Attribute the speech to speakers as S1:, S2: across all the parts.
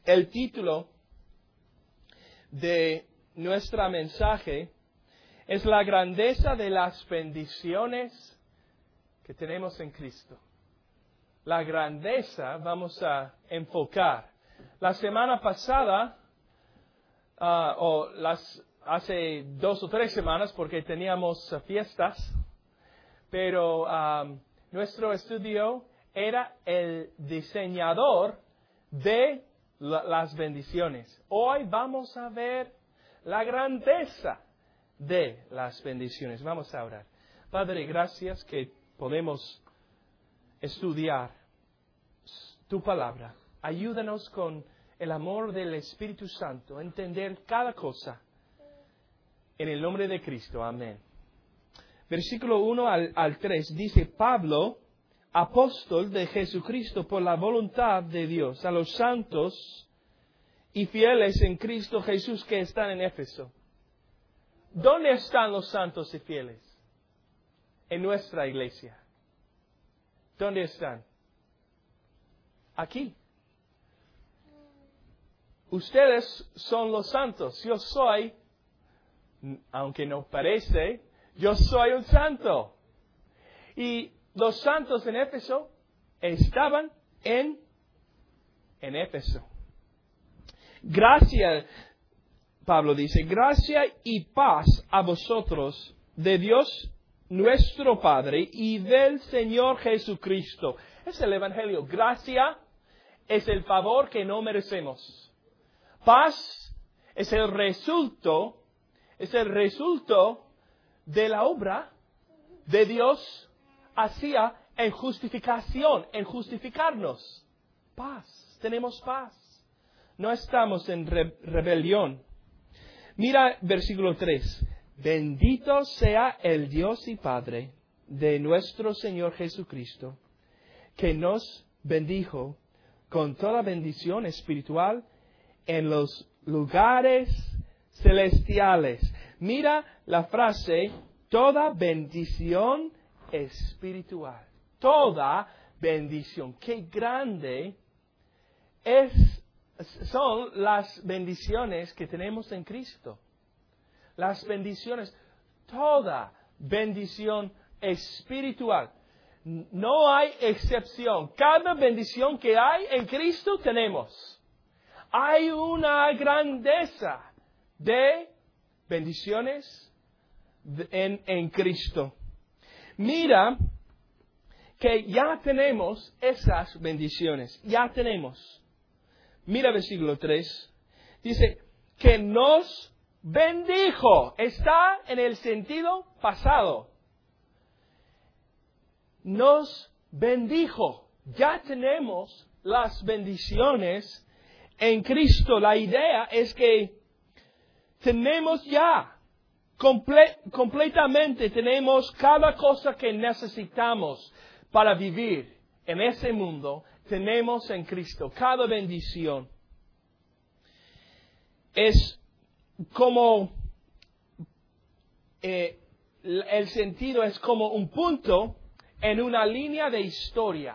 S1: El título de nuestra mensaje es la grandeza de las bendiciones que tenemos en Cristo. La grandeza vamos a enfocar. La semana pasada, hace 2 o 3 semanas, porque teníamos fiestas, pero nuestro estudio era el diseñador de las bendiciones. Hoy vamos a ver la grandeza de las bendiciones. Vamos a orar. Padre, gracias que podemos estudiar tu palabra. Ayúdanos con el amor del Espíritu Santo a entender cada cosa. En el nombre de Cristo. Amén. Versículo 1 al 3 dice: Pablo, apóstol de Jesucristo por la voluntad de Dios, a los santos y fieles en Cristo Jesús que están en Éfeso. ¿Dónde están los santos y fieles? En nuestra iglesia. ¿Dónde están? Aquí. Ustedes son los santos. Yo soy, aunque no parece, yo soy un santo. Y los santos en Éfeso estaban en Éfeso. Gracia, Pablo dice, gracia y paz a vosotros de Dios nuestro Padre y del Señor Jesucristo. Es el Evangelio. Gracia es el favor que no merecemos. Paz es el resultado de la obra de Dios hacia en justificación, en justificarnos. Paz, tenemos paz. No estamos en rebelión. Mira versículo 3. Bendito sea el Dios y Padre de nuestro Señor Jesucristo, que nos bendijo con toda bendición espiritual en los lugares celestiales. Mira la frase, toda bendición espiritual. Toda bendición. Qué grande son las bendiciones que tenemos en Cristo. Las bendiciones, toda bendición espiritual. No hay excepción. Cada bendición que hay en Cristo tenemos. Hay una grandeza de bendiciones en Cristo. Mira que ya tenemos esas bendiciones. Ya tenemos. Mira versículo 3. Dice que nos bendijo. Está en el sentido pasado. Nos bendijo. Ya tenemos las bendiciones en Cristo. La idea es que tenemos ya completamente, tenemos cada cosa que necesitamos para vivir en ese mundo. Tenemos en Cristo cada bendición. Es como el sentido es como un punto en una línea de historia.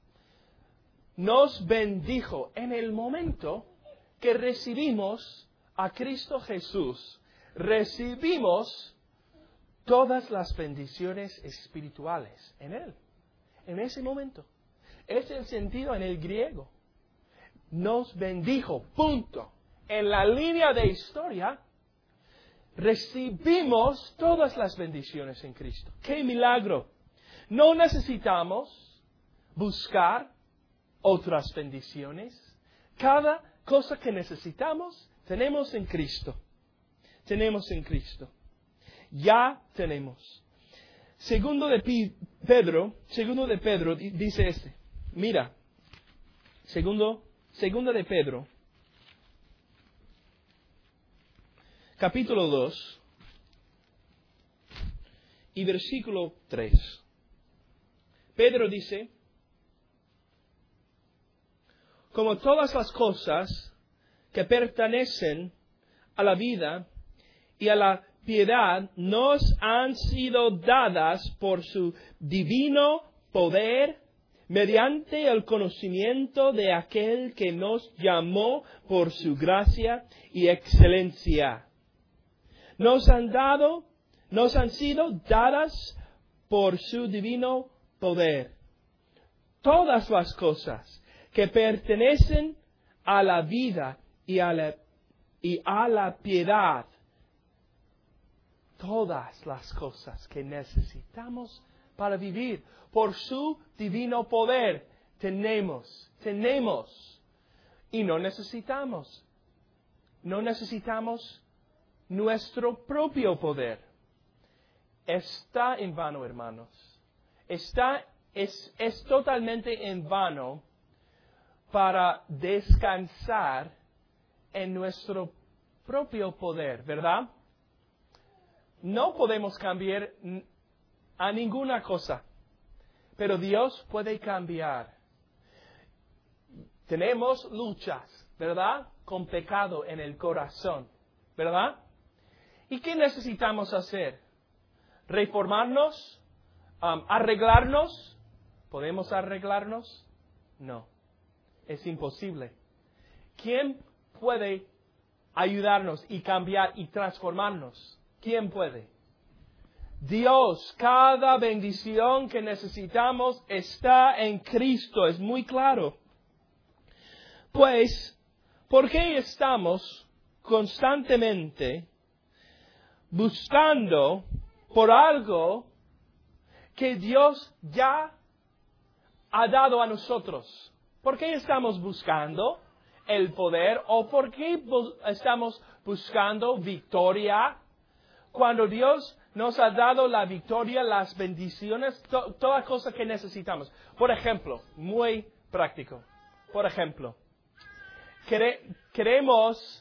S1: Nos bendijo en el momento que recibimos a Cristo Jesús. Recibimos todas las bendiciones espirituales en Él. En ese momento. Es el sentido en el griego. Nos bendijo, punto. En la línea de historia, recibimos todas las bendiciones en Cristo. ¡Qué milagro! No necesitamos buscar otras bendiciones. Cada cosa que necesitamos, tenemos en Cristo. Tenemos en Cristo. Ya tenemos. Segundo de Pedro dice mira, segunda de Pedro, capítulo 2 y versículo 3. Pedro dice, como todas las cosas que pertenecen a la vida y a la piedad nos han sido dadas por su divino poder mediante el conocimiento de aquel que nos llamó por su gracia y excelencia. Nos han sido dadas por su divino poder todas las cosas que pertenecen a la vida y a la piedad. Todas las cosas que necesitamos para vivir por su divino poder tenemos y no necesitamos nuestro propio poder. Está en vano, hermanos. Es totalmente en vano para descansar en nuestro propio poder, ¿verdad? No podemos cambiar a ninguna cosa, pero Dios puede cambiar. Tenemos luchas, ¿verdad? Con pecado en el corazón, ¿verdad? ¿Y qué necesitamos hacer? ¿Reformarnos? ¿Arreglarnos? ¿Podemos arreglarnos? No, es imposible. ¿Quién puede ayudarnos y cambiar y transformarnos? ¿Quién puede? Dios. Cada bendición que necesitamos está en Cristo. Es muy claro. Pues, ¿por qué estamos constantemente buscando por algo que Dios ya ha dado a nosotros? ¿Por qué estamos buscando el poder o por qué estamos buscando victoria cuando Dios nos ha dado la victoria, las bendiciones, toda cosa que necesitamos? Por ejemplo, muy práctico. Por ejemplo, queremos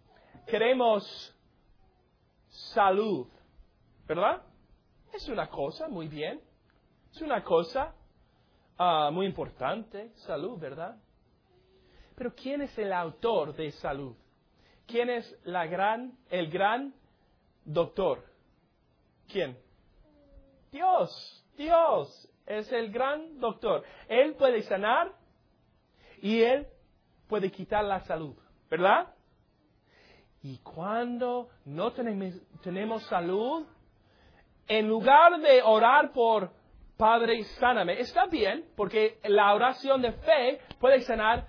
S1: salud, ¿verdad? Es una cosa muy bien. Es una cosa muy importante, salud, ¿verdad? Pero ¿quién es el autor de salud? ¿Quién es el gran doctor? ¿Quién? Dios. Dios es el gran doctor. Él puede sanar y Él puede quitar la salud, ¿verdad? Y cuando no tenemos salud, en lugar de orar por Padre, sáname, está bien, porque la oración de fe puede sanar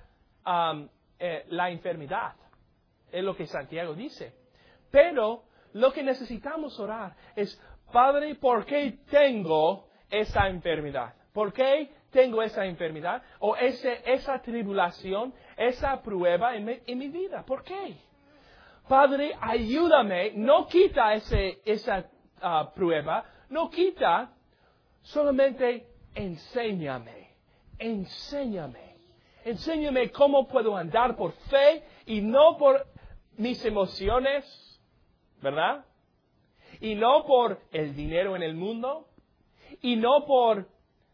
S1: la enfermedad. Es lo que Santiago dice. Pero lo que necesitamos orar es, Padre, ¿por qué tengo esa enfermedad? ¿Por qué tengo esa enfermedad? O esa tribulación, esa prueba en mi vida. ¿Por qué? Padre, ayúdame. No quita esa prueba. No quita. Solamente enséñame. Enséñame. Enséñame cómo puedo andar por fe y no por mis emociones, ¿verdad? Y no por el dinero en el mundo, y no por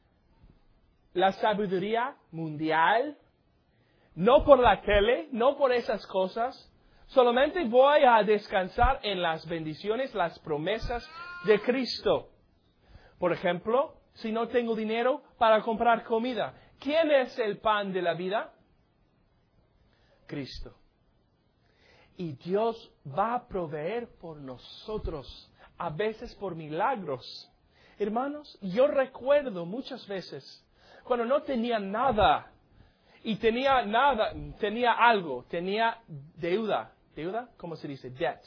S1: la sabiduría mundial, no por la tele, no por esas cosas. Solamente voy a descansar en las bendiciones, las promesas de Cristo. Por ejemplo, si no tengo dinero para comprar comida, ¿quién es el pan de la vida? Cristo. Y Dios va a proveer por nosotros, a veces por milagros. Hermanos, yo recuerdo muchas veces cuando no tenía nada y tenía algo, tenía deuda. ¿Deuda? ¿Cómo se dice? Debt.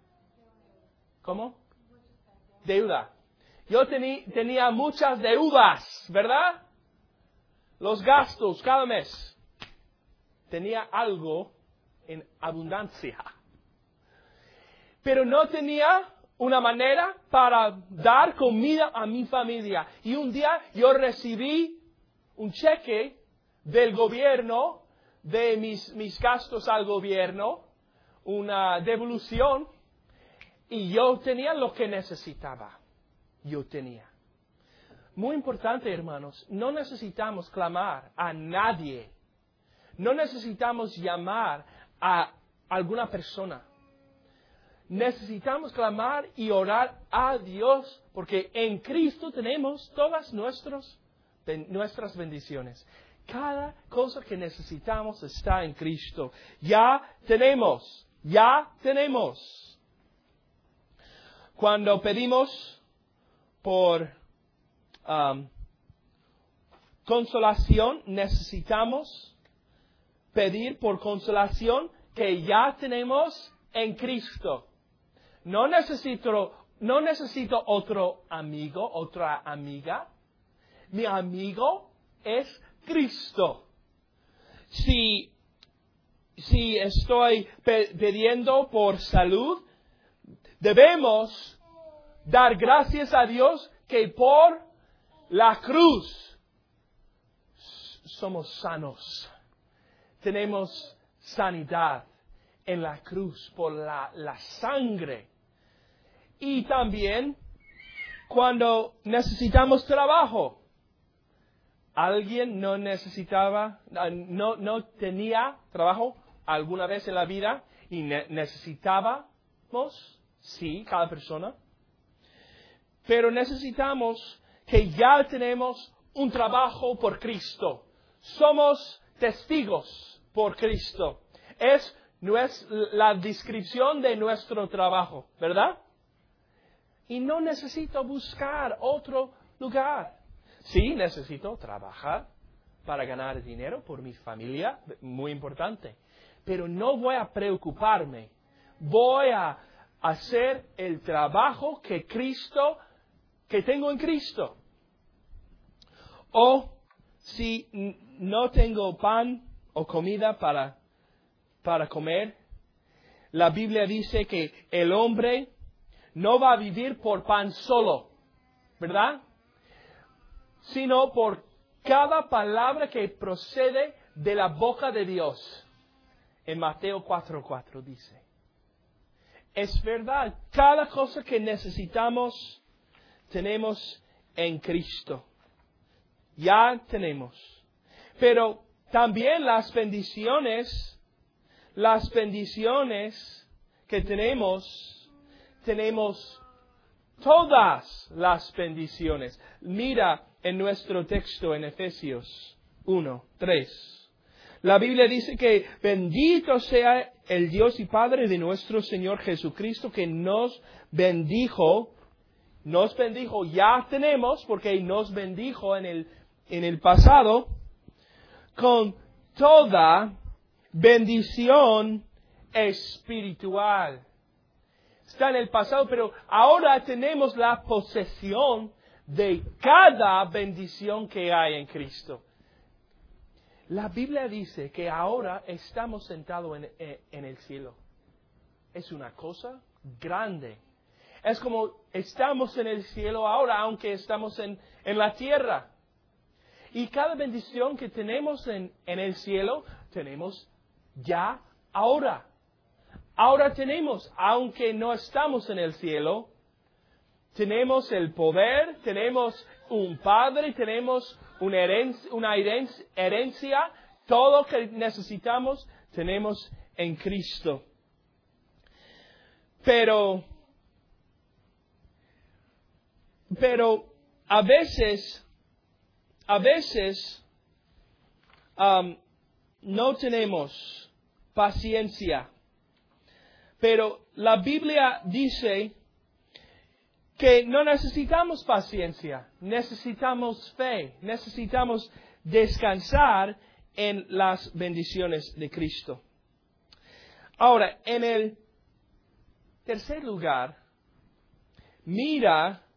S1: ¿Cómo? Deuda. Yo tenía muchas deudas, ¿verdad? Los gastos cada mes. Tenía algo en abundancia. Pero no tenía una manera para dar comida a mi familia. Y un día yo recibí un cheque del gobierno, de mis gastos al gobierno, una devolución, y yo tenía lo que necesitaba. Yo tenía. Muy importante, hermanos, no necesitamos clamar a nadie. No necesitamos llamar a alguna persona. Necesitamos clamar y orar a Dios, porque en Cristo tenemos todas nuestras nuestras bendiciones. Cada cosa que necesitamos está en Cristo. Ya tenemos. Cuando pedimos por consolación, necesitamos pedir por consolación que ya tenemos en Cristo. No necesito otro amigo, otra amiga. Mi amigo es Cristo. Si estoy pidiendo por salud, debemos dar gracias a Dios que por la cruz somos sanos. Tenemos sanidad en la cruz por la sangre. Y también cuando necesitamos trabajo. ¿Alguien no tenía trabajo alguna vez en la vida y necesitábamos? Sí, cada persona. Pero necesitamos que ya tenemos un trabajo por Cristo. Somos testigos por Cristo. No es la descripción de nuestro trabajo, ¿verdad? Y no necesito buscar otro lugar. Sí, necesito trabajar para ganar dinero por mi familia, muy importante. Pero no voy a preocuparme. Voy a hacer el trabajo que tengo en Cristo. O si no tengo pan o comida para comer, la Biblia dice que el hombre no va a vivir por pan solo, ¿verdad? Sino por cada palabra que procede de la boca de Dios. En Mateo 4:4 dice. Es verdad, cada cosa que necesitamos, tenemos en Cristo. Ya tenemos. Pero también las bendiciones que tenemos todas las bendiciones. Mira en nuestro texto en Efesios 1:3. La Biblia dice que bendito sea el Dios y Padre de nuestro Señor Jesucristo, que nos bendijo, ya tenemos, porque nos bendijo en el pasado, con toda bendición espiritual. Está en el pasado, pero ahora tenemos la posesión de cada bendición que hay en Cristo. La Biblia dice que ahora estamos sentados en el cielo. Es una cosa grande. Es como estamos en el cielo ahora, aunque estamos en la tierra. Y cada bendición que tenemos en el cielo, tenemos ya ahora. Ahora tenemos, aunque no estamos en el cielo, tenemos el poder, tenemos un Padre, tenemos una herencia, todo lo que necesitamos tenemos en Cristo. Pero a veces no tenemos paciencia. Pero la Biblia dice que no necesitamos paciencia, necesitamos fe, necesitamos descansar en las bendiciones de Cristo. Ahora, en el tercer lugar, mira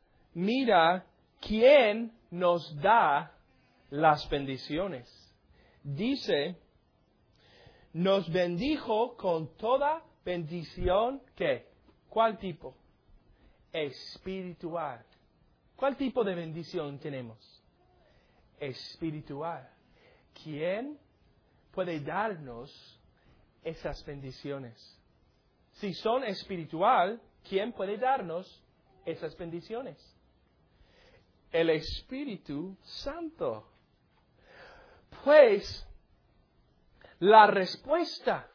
S1: quién nos da las bendiciones. Dice, nos bendijo con toda bendición, ¿qué? ¿Cuál tipo? Espiritual. ¿Cuál tipo de bendición tenemos? Espiritual. ¿Quién puede darnos esas bendiciones? Si son espiritual, ¿quién puede darnos esas bendiciones? El Espíritu Santo. Pues, la respuesta,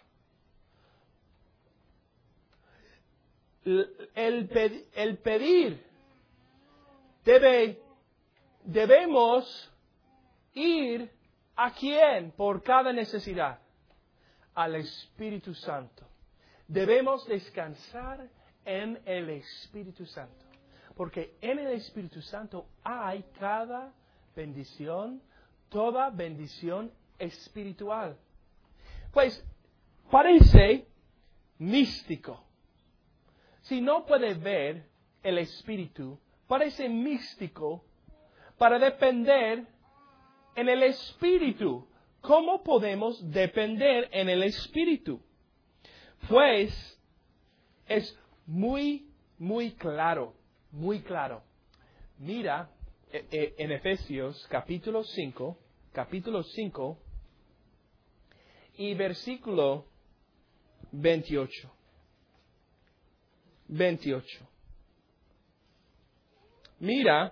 S1: el pedir debe debemos ir ¿a quién? Por cada necesidad. Al Espíritu Santo. Debemos descansar en el Espíritu Santo. Porque en el Espíritu Santo hay cada bendición, toda bendición espiritual. Pues parece místico. Si no puede ver el Espíritu, parece místico para depender en el Espíritu. ¿Cómo podemos depender en el Espíritu? Pues es muy claro, muy claro. Mira en Efesios capítulo 5 y versículo 28. Mira,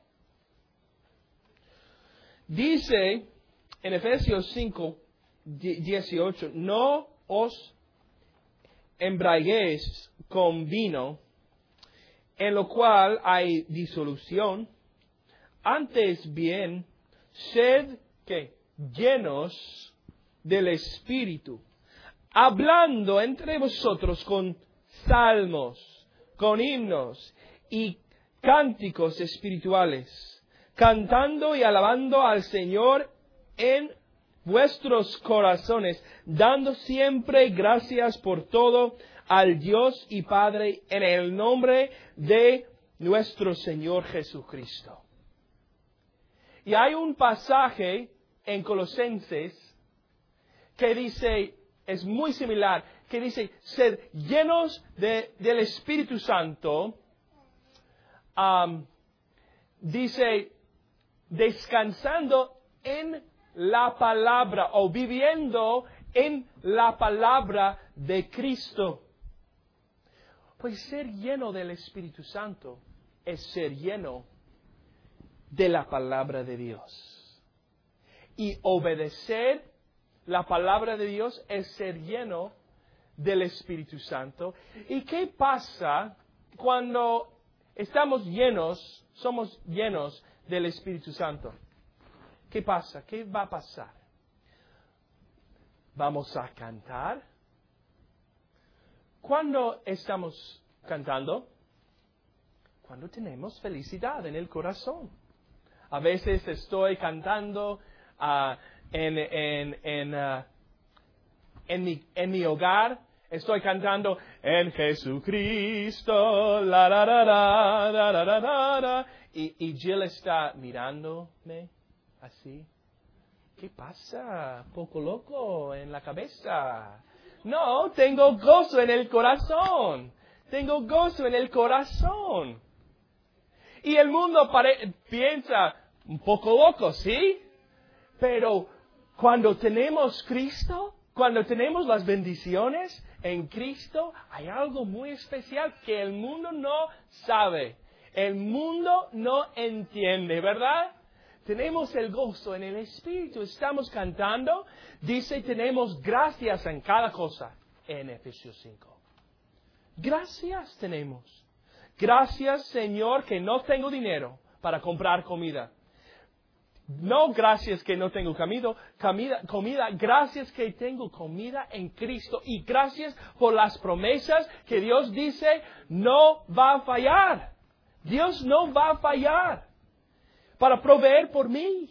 S1: dice en Efesios 5, 18, no os embriaguéis con vino, en lo cual hay disolución, antes bien, sed, ¿qué? Llenos del Espíritu, hablando entre vosotros con salmos, con himnos y cánticos espirituales, cantando y alabando al Señor en vuestros corazones, dando siempre gracias por todo al Dios y Padre en el nombre de nuestro Señor Jesucristo. Y hay un pasaje en Colosenses que dice, es muy similar, que dice, sed llenos del Espíritu Santo, dice, descansando en la palabra o viviendo en la palabra de Cristo. Pues ser lleno del Espíritu Santo es ser lleno de la palabra de Dios. Y obedecer la palabra de Dios es ser lleno del Espíritu Santo. ¿Y qué pasa cuando somos llenos del Espíritu Santo? ¿Qué pasa? ¿Qué va a pasar? ¿Vamos a cantar? ¿Cuándo estamos cantando? Cuando tenemos felicidad en el corazón. A veces estoy cantando en mi hogar. Estoy cantando en Jesucristo, la la la la la la la la la, y Jill está mirándome así. ¿Qué pasa? Poco loco en la cabeza. No, tengo gozo en el corazón. Tengo gozo en el corazón. Y el mundo piensa, un poco loco, ¿sí? Pero cuando tenemos Cristo, cuando tenemos las bendiciones en Cristo, hay algo muy especial que el mundo no sabe. El mundo no entiende, ¿verdad? Tenemos el gozo en el Espíritu. Estamos cantando. Dice, tenemos gracias en cada cosa en Efesios 5. Gracias tenemos. Gracias, Señor, que no tengo dinero para comprar comida. No gracias que no tengo comida. Gracias que tengo comida en Cristo. Y gracias por las promesas que Dios dice no va a fallar. Dios no va a fallar para proveer por mí.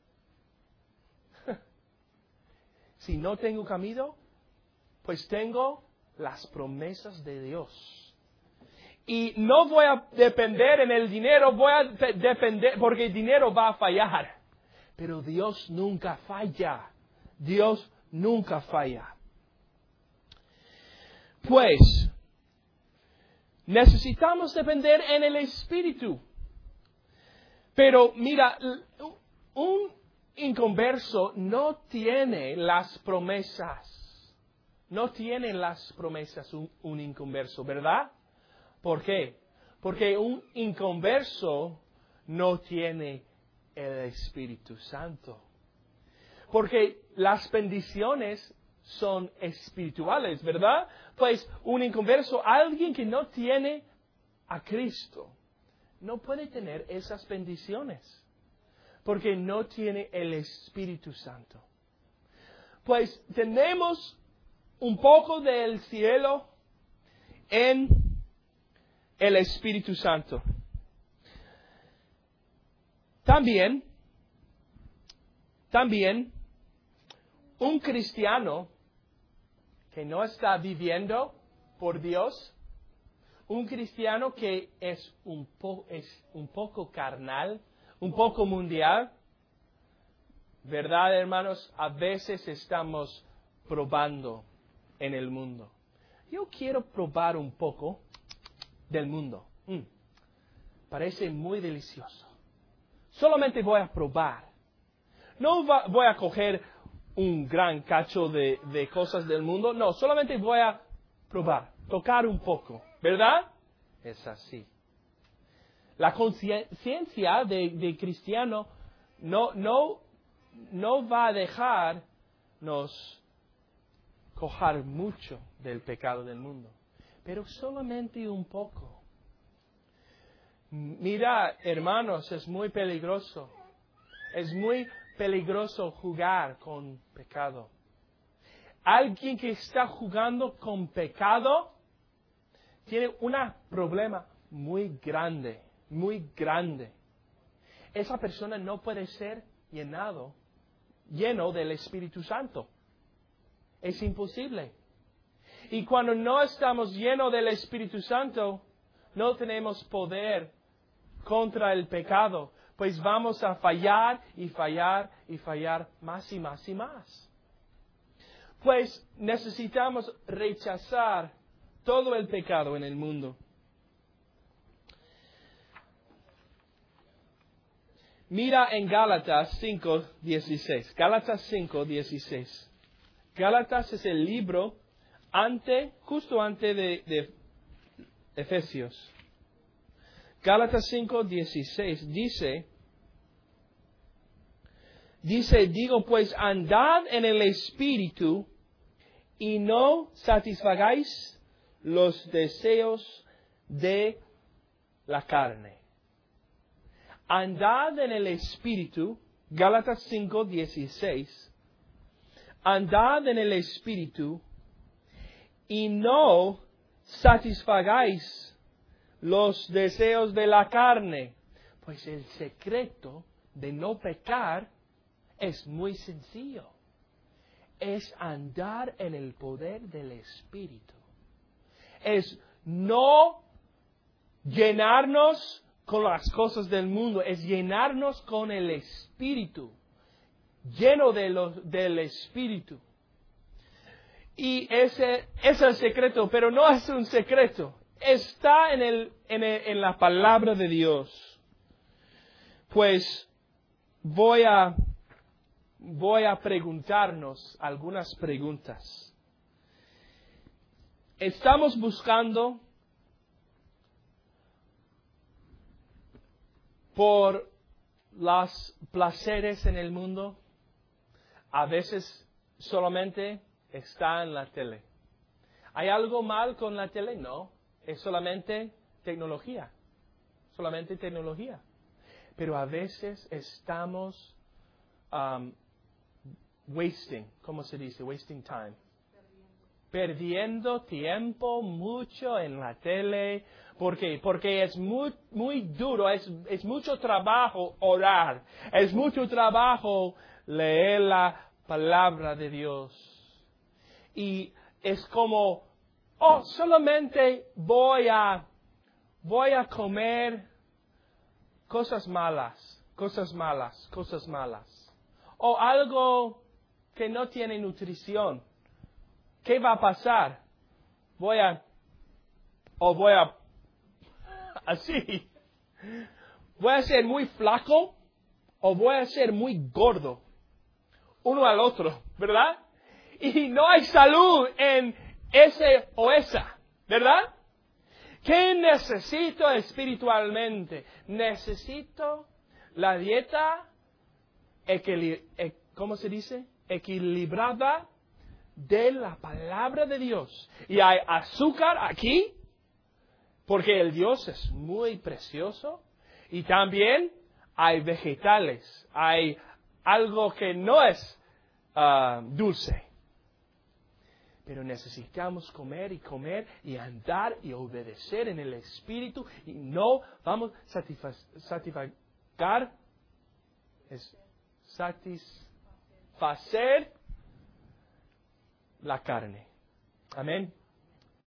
S1: Si no tengo camino, pues tengo las promesas de Dios. Y no voy a depender en el dinero, voy a depender porque el dinero va a fallar. Pero Dios nunca falla. Dios nunca falla. Pues, necesitamos depender en el Espíritu. Pero mira, un inconverso no tiene las promesas. No tiene las promesas un inconverso, ¿verdad? ¿Por qué? Porque un inconverso no tiene el Espíritu Santo. Porque las bendiciones son espirituales, ¿verdad? Pues un inconverso, alguien que no tiene a Cristo, no puede tener esas bendiciones. Porque no tiene el Espíritu Santo. Pues tenemos un poco del cielo en el Espíritu Santo. También, un cristiano que no está viviendo por Dios, un cristiano que es un poco carnal, un poco mundial, ¿verdad, hermanos? A veces estamos probando en el mundo. Yo quiero probar un poco del mundo. Parece muy delicioso. Solamente voy a probar. No voy a coger un gran cacho de cosas del mundo. No, solamente voy a probar, tocar un poco. ¿Verdad? Es así. La conciencia de cristiano no va a dejarnos coger mucho del pecado del mundo, pero solamente un poco. Mira, hermanos, es muy peligroso. Es muy peligroso jugar con pecado. Alguien que está jugando con pecado tiene un problema muy grande, muy grande. Esa persona no puede ser lleno del Espíritu Santo. Es imposible. Y cuando no estamos llenos del Espíritu Santo, no tenemos poder contra el pecado, pues vamos a fallar y fallar y fallar más y más y más. Pues necesitamos rechazar todo el pecado en el mundo. Mira en Gálatas 5:16. Gálatas 5:16. Gálatas es el libro justo antes de Efesios. Gálatas 5:16 dice, digo pues, andad en el Espíritu y no satisfagáis los deseos de la carne. Andad en el Espíritu, Gálatas 5:16. Andad en el Espíritu y no satisfagáis los deseos de la carne. Pues el secreto de no pecar es muy sencillo. Es andar en el poder del Espíritu. Es no llenarnos con las cosas del mundo, es llenarnos con el Espíritu. Lleno del Espíritu. Y ese es el secreto, pero no es un secreto. Está en la palabra de Dios. Pues voy a preguntarnos algunas preguntas. ¿Estamos buscando por los placeres en el mundo? A veces solamente está en la tele. ¿Hay algo mal con la tele? No. Es solamente tecnología. Solamente tecnología. Pero a veces estamos ¿cómo se dice? Wasting time. Perdiendo tiempo mucho en la tele. ¿Por qué? Porque es muy duro, es mucho trabajo orar. Es mucho trabajo leer la palabra de Dios. Y es como, solamente voy a comer cosas malas. O algo que no tiene nutrición. ¿Qué va a pasar? Así. Voy a ser muy flaco o voy a ser muy gordo. Uno al otro, ¿verdad? Y no hay salud en ese o esa, ¿verdad? ¿Qué necesito espiritualmente? Necesito la dieta, ¿cómo se dice? Equilibrada de la palabra de Dios. Y hay azúcar aquí, porque el Dios es muy precioso. Y también hay vegetales, hay algo que no es dulce. Pero necesitamos comer y andar y obedecer en el Espíritu y no vamos a satisfacer la carne. Amén.